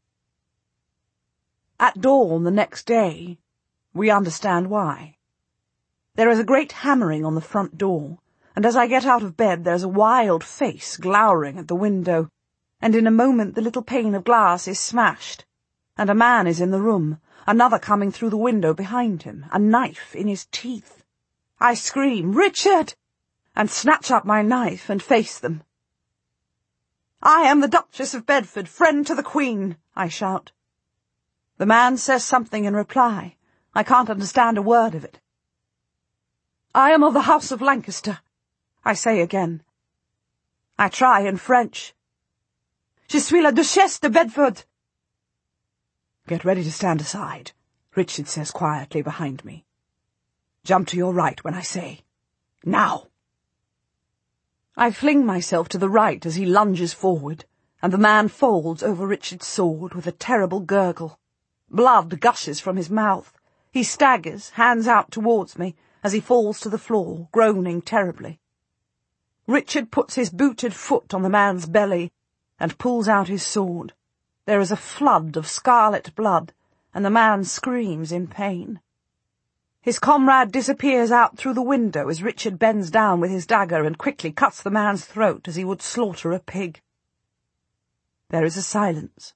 At dawn the next day, we understand why. There is a great hammering on the front door, and as I get out of bed there is a wild face glowering at the window, and in a moment the little pane of glass is smashed, and a man is in the room, another coming through the window behind him, a knife in his teeth. I scream, "Richard!" and snatch up my knife and face them. "I am the Duchess of Bedford, friend to the Queen," I shout. The man says something in reply. I can't understand a word of it. "I am of the House of Lancaster," I say again. I try in French. "Je suis la Duchesse de Bedford." "Get ready to stand aside," Richard says quietly behind me. "Jump to your right when I say, 'Now.'" I fling myself to the right as he lunges forward, and the man falls over Richard's sword with a terrible gurgle. Blood gushes from his mouth. He staggers, hands out towards me, as he falls to the floor, groaning terribly. Richard puts his booted foot on the man's belly and pulls out his sword. There is a flood of scarlet blood, and the man screams in pain. His comrade disappears out through the window as Richard bends down with his dagger and quickly cuts the man's throat as he would slaughter a pig. There is a silence.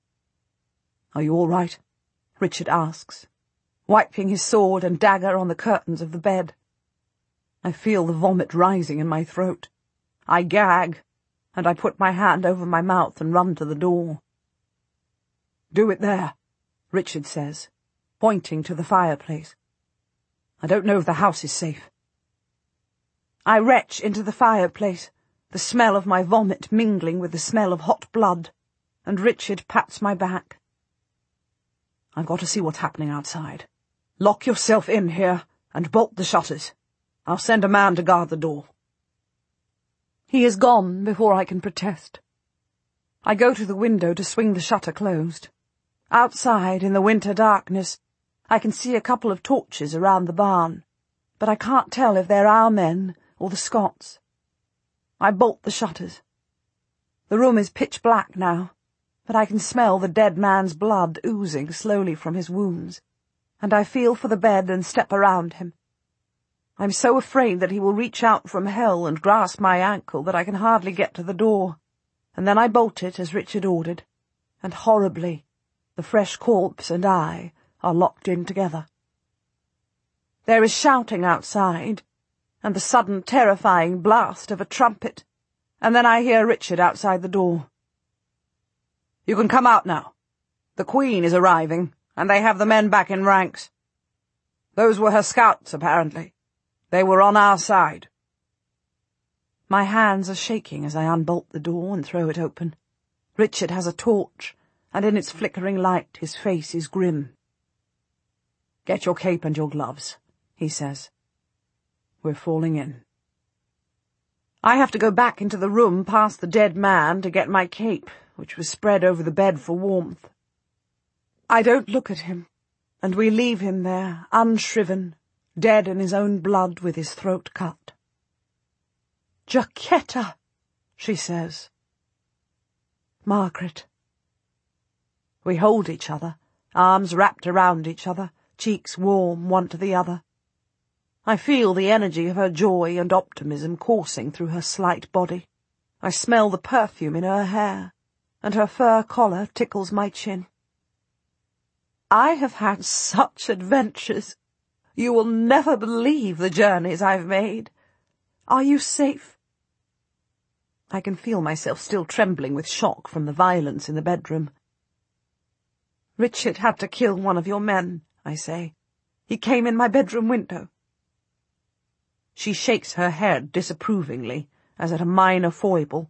"Are you all right?" Richard asks, wiping his sword and dagger on the curtains of the bed. I feel the vomit rising in my throat. I gag, and I put my hand over my mouth and run to the door. "Do it there," Richard says, pointing to the fireplace. "I don't know if the house is safe." I retch into the fireplace, the smell of my vomit mingling with the smell of hot blood, and Richard pats my back. "I've got to see what's happening outside. Lock yourself in here and bolt the shutters. I'll send a man to guard the door." He is gone before I can protest. I go to the window to swing the shutter closed. Outside, in the winter darkness, I can see a couple of torches around the barn, but I can't tell if they're our men or the Scots. I bolt the shutters. The room is pitch black now, but I can smell the dead man's blood oozing slowly from his wounds, and I feel for the bed and step around him. I'm so afraid that he will reach out from hell and grasp my ankle that I can hardly get to the door, and then I bolt it as Richard ordered, and horribly, the fresh corpse and I are locked in together. There is shouting outside, and the sudden terrifying blast of a trumpet, and then I hear Richard outside the door. "You can come out now. The Queen is arriving, and they have the men back in ranks. Those were her scouts, apparently. They were on our side." My hands are shaking as I unbolt the door and throw it open. Richard has a torch, and in its flickering light his face is grim. "Get your cape and your gloves," he says. "We're falling in." I have to go back into the room past the dead man to get my cape, which was spread over the bed for warmth. I don't look at him, and we leave him there, unshriven, dead in his own blood with his throat cut. "Jacquetta," she says. "Margaret." We hold each other, arms wrapped around each other, cheeks warm one to the other. I feel the energy of her joy and optimism coursing through her slight body. I smell the perfume in her hair, and her fur collar tickles my chin. "I have had such adventures. You will never believe the journeys I've made. Are you safe?" I can feel myself still trembling with shock from the violence in the bedroom. "Richard had to kill one of your men," I say. "He came in my bedroom window." She shakes her head disapprovingly, as at a minor foible.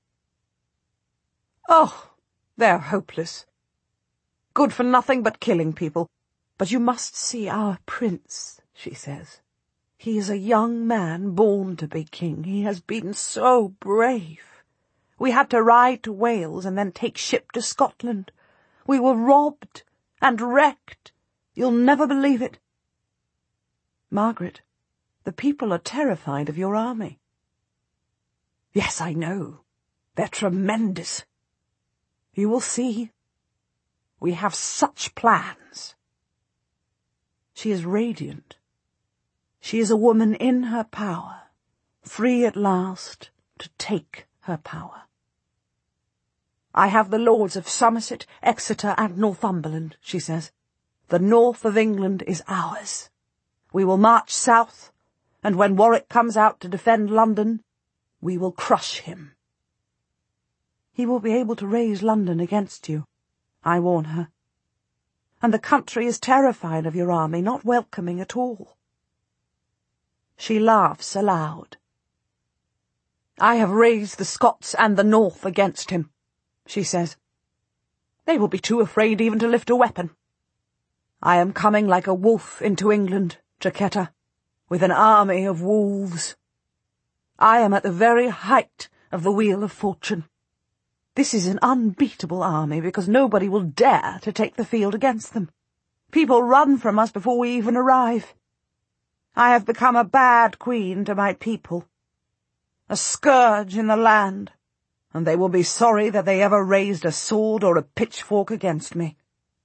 "Oh, they're hopeless. Good for nothing but killing people. But you must see our prince," she says. "He is a young man born to be king. He has been so brave. We had to ride to Wales and then take ship to Scotland. We were robbed and wrecked. You'll never believe it." "Margaret, the people are terrified of your army." "Yes, I know. They're tremendous. You will see. We have such plans." She is radiant. She is a woman in her power, free at last to take her power. "I have the lords of Somerset, Exeter, and Northumberland," she says. "The north of England is ours. We will march south, and when Warwick comes out to defend London, we will crush him." "He will be able to raise London against you," I warn her. "And the country is terrified of your army, not welcoming at all." She laughs aloud. "I have raised the Scots and the North against him," she says. "They will be too afraid even to lift a weapon. I am coming like a wolf into England, Jacquetta, with an army of wolves. I am at the very height of the wheel of fortune. This is an unbeatable army because nobody will dare to take the field against them. People run from us before we even arrive. I have become a bad queen to my people, a scourge in the land, and they will be sorry that they ever raised a sword or a pitchfork against me.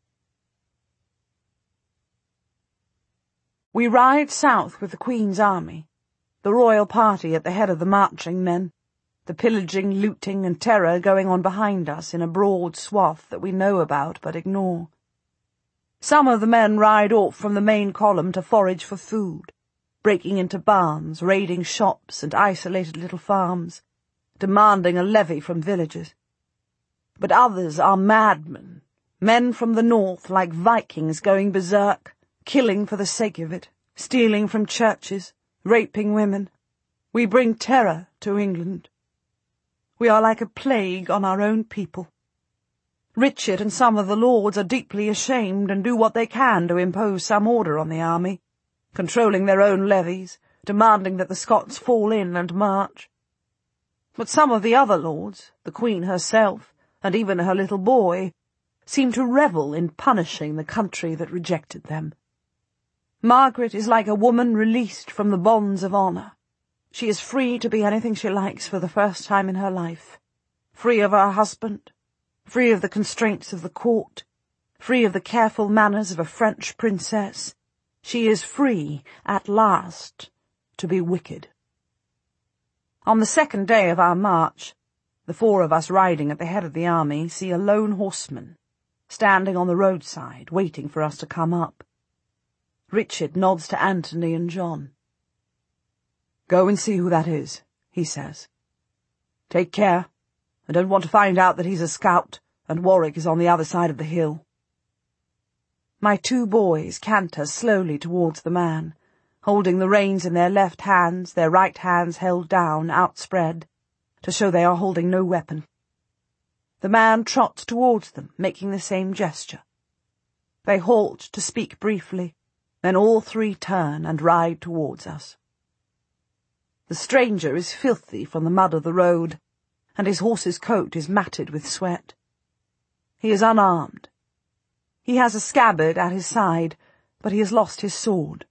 We ride south with the Queen's army, the royal party at the head of the marching men, the pillaging, looting, and terror going on behind us in a broad swath that we know about but ignore. Some of the men ride off from the main column to forage for food, breaking into barns, raiding shops and isolated little farms, demanding a levy from villagers. But others are madmen, men from the north like Vikings going berserk, killing for the sake of it, stealing from churches, raping women. We bring terror to England. We are like a plague on our own people. Richard and some of the lords are deeply ashamed and do what they can to impose some order on the army, controlling their own levies, demanding that the Scots fall in and march. But some of the other lords, the Queen herself, and even her little boy, seem to revel in punishing the country that rejected them. Margaret is like a woman released from the bonds of honour. She is free to be anything she likes for the first time in her life, free of her husband, free of the constraints of the court, free of the careful manners of a French princess. She is free, at last, to be wicked. On the second day of our march, the four of us riding at the head of the army see a lone horseman, standing on the roadside, waiting for us to come up. Richard nods to Anthony and John. "Go and see who that is," he says. "Take care. I don't want to find out that he's a scout, and Warwick is on the other side of the hill." My two boys canter slowly towards the man, holding the reins in their left hands, their right hands held down, outspread, to show they are holding no weapon. The man trots towards them, making the same gesture. They halt to speak briefly, then all three turn and ride towards us. The stranger is filthy from the mud of the road, and his horse's coat is matted with sweat. He is unarmed. He has a scabbard at his side, but he has lost his sword.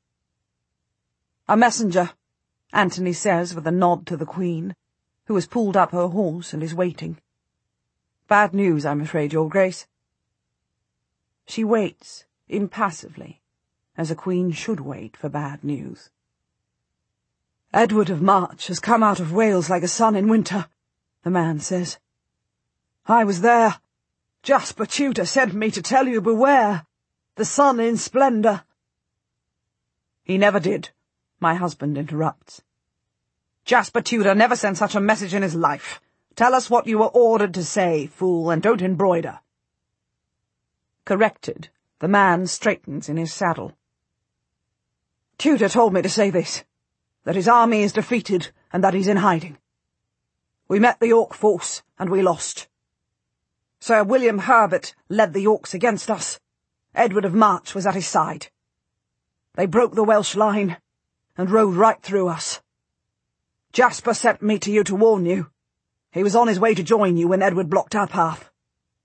"A messenger," Anthony says with a nod to the Queen, who has pulled up her horse and is waiting. "Bad news, I'm afraid, Your Grace." She waits, impassively, as a queen should wait for bad news. "Edward of March has come out of Wales like a sun in winter," the man says. "I was there. Jasper Tudor sent me to tell you beware. The sun in splendour." "He never did," my husband interrupts. "Jasper Tudor never sent such a message in his life. Tell us what you were ordered to say, fool, and don't embroider." Corrected, the man straightens in his saddle. "Tudor told me to say this, that his army is defeated and that he's in hiding. We met the York force, and we lost. Sir William Herbert led the Yorks against us. Edward of March was at his side. They broke the Welsh line and rode right through us. Jasper sent me to you to warn you. He was on his way to join you when Edward blocked our path."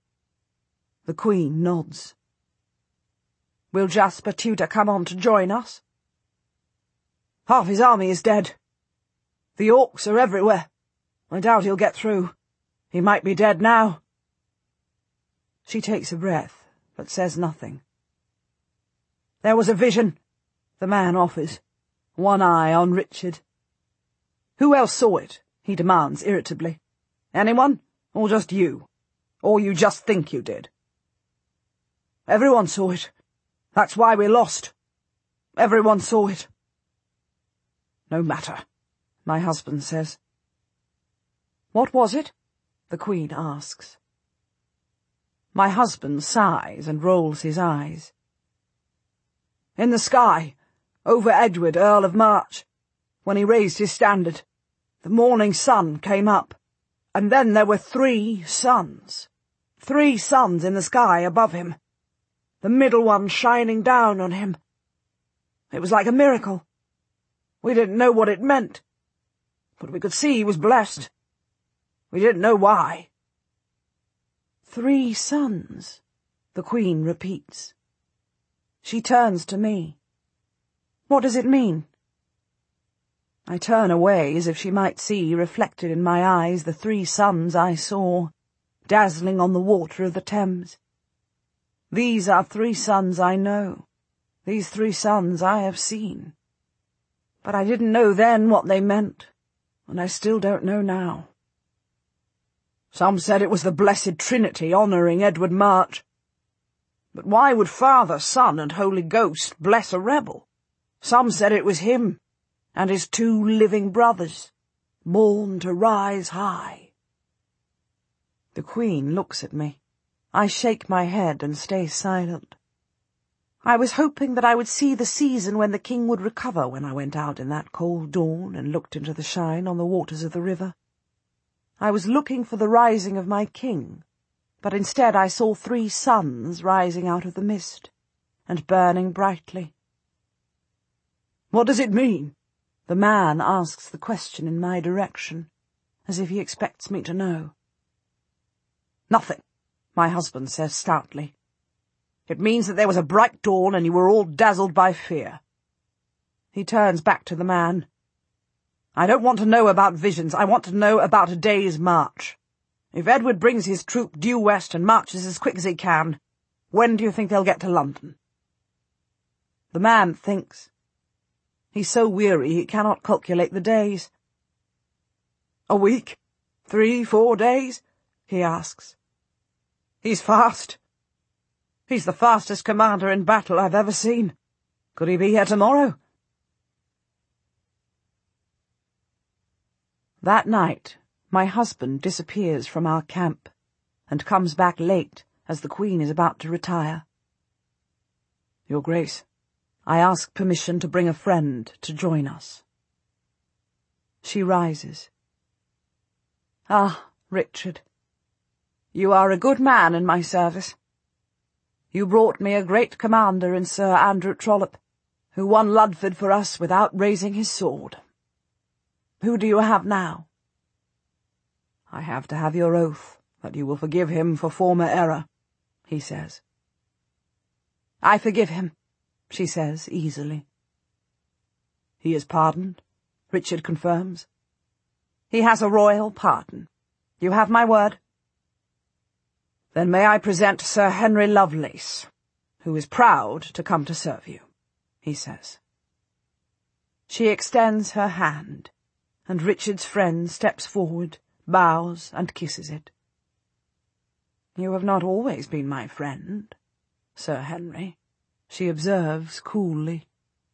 The Queen nods. "Will Jasper Tudor come on to join us?" "Half his army is dead. The Yorks are everywhere. I doubt he'll get through. He might be dead now." She takes a breath, but says nothing. "There was a vision," the man offers, one eye on Richard. "Who else saw it?" he demands irritably. "Anyone? Or just you? Or you just think you did?" "Everyone saw it. That's why we lost. Everyone saw it." "No matter," my husband says. "What was it?" the Queen asks. My husband sighs and rolls his eyes. "In the sky, over Edward, Earl of March, when he raised his standard, the morning sun came up, and then there were three suns, three suns in the sky above him, the middle one shining down on him. It was like a miracle. We didn't know what it meant, but we could see he was blessed. We didn't know why. Three sons, the Queen repeats. She turns to me. What does it mean? I turn away as if she might see reflected in my eyes the three suns I saw, dazzling on the water of the Thames. These are three suns I know. These three suns I have seen. But I didn't know then what they meant, and I still don't know now. Some said it was the Blessed Trinity honouring Edward March. But why would Father, Son, and Holy Ghost bless a rebel? Some said it was him and his two living brothers, born to rise high. The Queen looks at me. I shake my head and stay silent. I was hoping that I would see the season when the King would recover when I went out in that cold dawn and looked into the shine on the waters of the river. I was looking for the rising of my King, but instead I saw three suns rising out of the mist and burning brightly. "What does it mean?" The man asks the question in my direction, as if he expects me to know. "Nothing," my husband says stoutly. "It means that there was a bright dawn and you were all dazzled by fear." He turns back to the man. "I don't want to know about visions. I want to know about a day's march. If Edward brings his troop due west and marches as quick as he can, when do you think they'll get to London?" The man thinks. He's so weary he cannot calculate the days. "A week? Three, four days?" he asks. "He's fast. He's the fastest commander in battle I've ever seen. Could he be here tomorrow?" That night, my husband disappears from our camp and comes back late as the Queen is about to retire. "Your Grace, I ask permission to bring a friend to join us." She rises. "Ah, Richard, you are a good man in my service. You brought me a great commander in Sir Andrew Trollope, who won Ludford for us without raising his sword. Who do you have now?" "I have to have your oath that you will forgive him for former error," he says. "I forgive him," she says easily. "He is pardoned," Richard confirms. "He has a royal pardon. You have my word." "Then may I present Sir Henry Lovelace, who is proud to come to serve you," he says. She extends her hand, and Richard's friend steps forward, bows, and kisses it. "You have not always been my friend, Sir Henry," she observes coolly.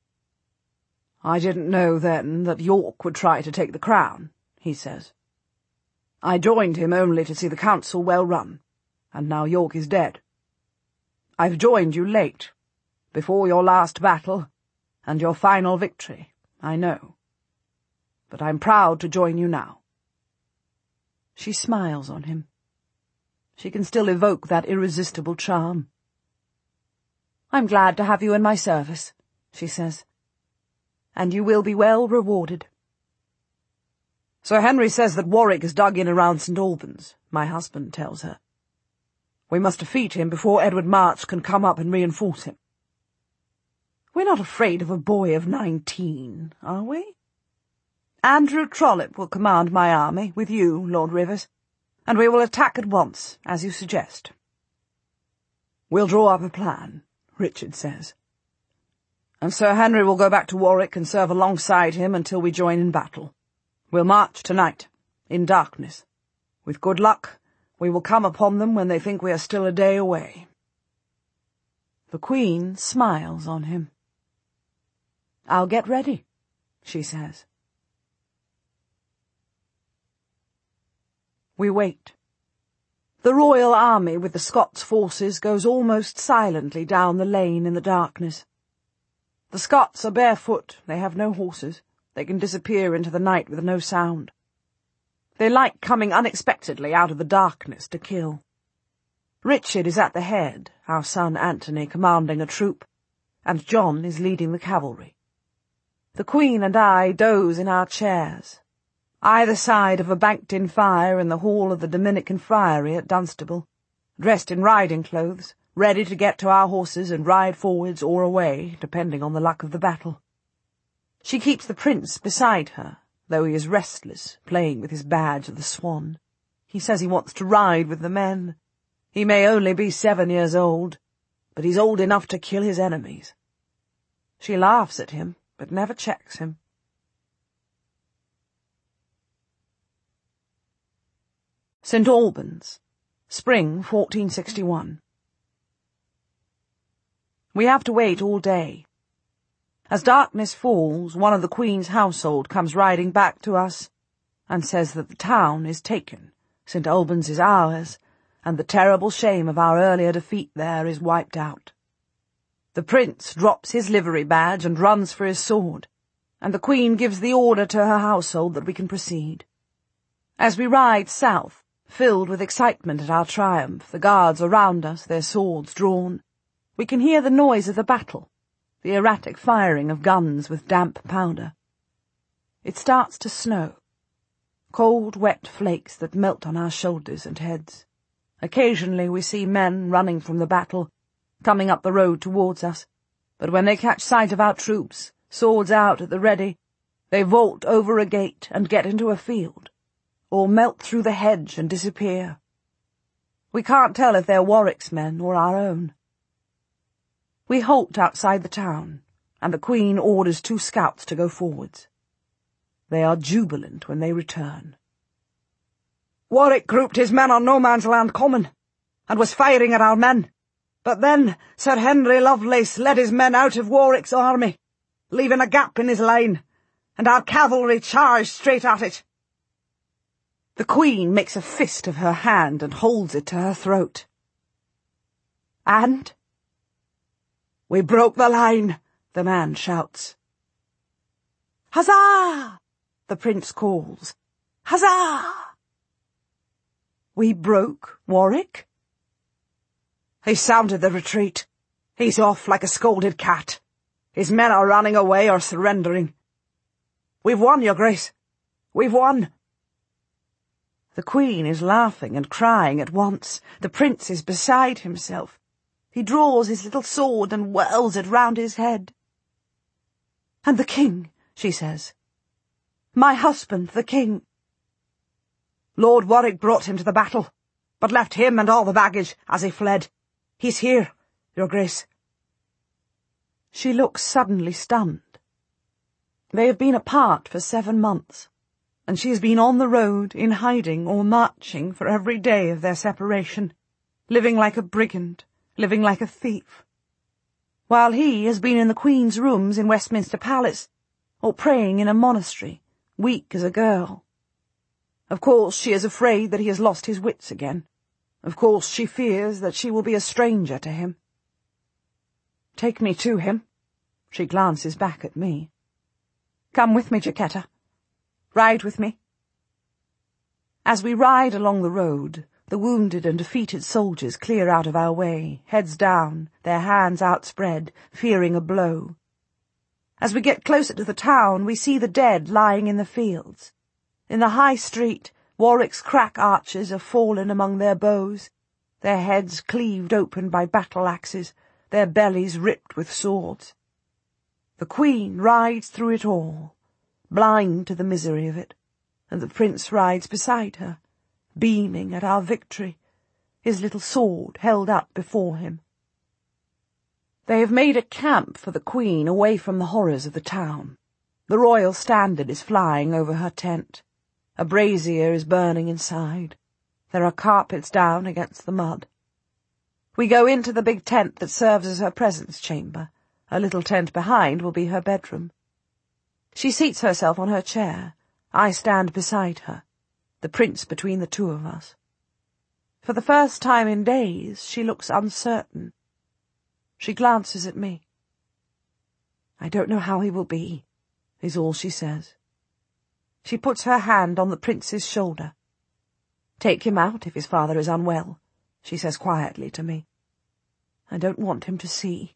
"I didn't know then that York would try to take the crown," he says. "I joined him only to see the council well run, and now York is dead. I've joined you late, before your last battle, and your final victory, I know. But I'm proud to join you now." She smiles on him. She can still evoke that irresistible charm. "I'm glad to have you in my service," she says. "And you will be well rewarded." "Sir Henry says that Warwick is dug in around St Albans," my husband tells her. "We must defeat him before Edward March can come up and reinforce him." "We're not afraid of a boy of nineteen, are we? Andrew Trollope will command my army, with you, Lord Rivers, and we will attack at once, as you suggest." "We'll draw up a plan," Richard says. "And Sir Henry will go back to Warwick and serve alongside him until we join in battle. We'll march tonight, in darkness. With good luck, we will come upon them when they think we are still a day away." The Queen smiles on him. "I'll get ready," she says. We wait. The royal army with the Scots forces goes almost silently down the lane in the darkness. The Scots are barefoot, they have no horses, they can disappear into the night with no sound. They like coming unexpectedly out of the darkness to kill. Richard is at the head, our son Anthony commanding a troop, and John is leading the cavalry. The Queen and I doze in our chairs, either side of a banked-in fire in the hall of the Dominican Friary at Dunstable, dressed in riding clothes, ready to get to our horses and ride forwards or away, depending on the luck of the battle. She keeps the prince beside her, though he is restless, playing with his badge of the swan. He says he wants to ride with the men. He may only be seven years old, but he's old enough to kill his enemies. She laughs at him, but never checks him. Saint Albans, Spring fourteen sixty-one. We have to wait all day. As darkness falls, one of the Queen's household comes riding back to us and says that the town is taken, Saint Albans is ours, and the terrible shame of our earlier defeat there is wiped out. The prince drops his livery badge and runs for his sword, and the Queen gives the order to her household that we can proceed. As we ride south, filled with excitement at our triumph, the guards around us, their swords drawn, we can hear the noise of the battle, the erratic firing of guns with damp powder. It starts to snow, cold, wet flakes that melt on our shoulders and heads. Occasionally we see men running from the battle, coming up the road towards us, but when they catch sight of our troops, swords out at the ready, they vault over a gate and get into a field, or melt through the hedge and disappear. We can't tell if they're Warwick's men or our own. We halt outside the town, and the Queen orders two scouts to go forwards. They are jubilant when they return. Warwick grouped his men on No Man's Land Common, and was firing at our men. But then Sir Henry Lovelace led his men out of Warwick's army, leaving a gap in his line, and our cavalry charged straight at it. The Queen makes a fist of her hand and holds it to her throat. And? We broke the line, the man shouts. Huzzah! The prince calls. Huzzah! We broke Warwick? He sounded the retreat. He's off like a scolded cat. His men are running away or surrendering. We've won, Your Grace. We've won. The Queen is laughing and crying at once. The prince is beside himself. He draws his little sword and whirls it round his head. And the king, she says. My husband, the king. Lord Warwick brought him to the battle, but left him and all the baggage as he fled. He's here, Your Grace. She looks suddenly stunned. They have been apart for seven months, and she has been on the road, in hiding or marching for every day of their separation, living like a brigand, living like a thief, while he has been in the Queen's rooms in Westminster Palace, or praying in a monastery, weak as a girl. Of course she is afraid that he has lost his wits again. Of course she fears that she will be a stranger to him. Take me to him. She glances back at me. Come with me, Jacquetta. Ride with me. As we ride along the road, the wounded and defeated soldiers clear out of our way, heads down, their hands outspread, fearing a blow. As we get closer to the town, we see the dead lying in the fields. In the high street, Warwick's crack archers have fallen among their bows, their heads cleaved open by battle-axes, their bellies ripped with swords. The Queen rides through it all, blind to the misery of it, and the prince rides beside her, beaming at our victory, his little sword held up before him. They have made a camp for the Queen away from the horrors of the town. The royal standard is flying over her tent. A brazier is burning inside. There are carpets down against the mud. We go into the big tent that serves as her presence chamber. A little tent behind will be her bedroom. She seats herself on her chair. I stand beside her, the prince between the two of us. For the first time in days, she looks uncertain. She glances at me. I don't know how he will be, is all she says. She puts her hand on the prince's shoulder. Take him out if his father is unwell, she says quietly to me. I don't want him to see.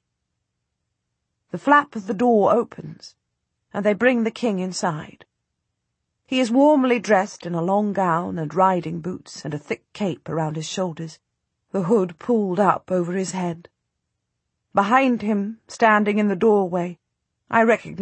The flap of the door opens, and they bring the king inside. He is warmly dressed in a long gown and riding boots and a thick cape around his shoulders. the hood pulled up over his head. Behind him, standing in the doorway, I recognized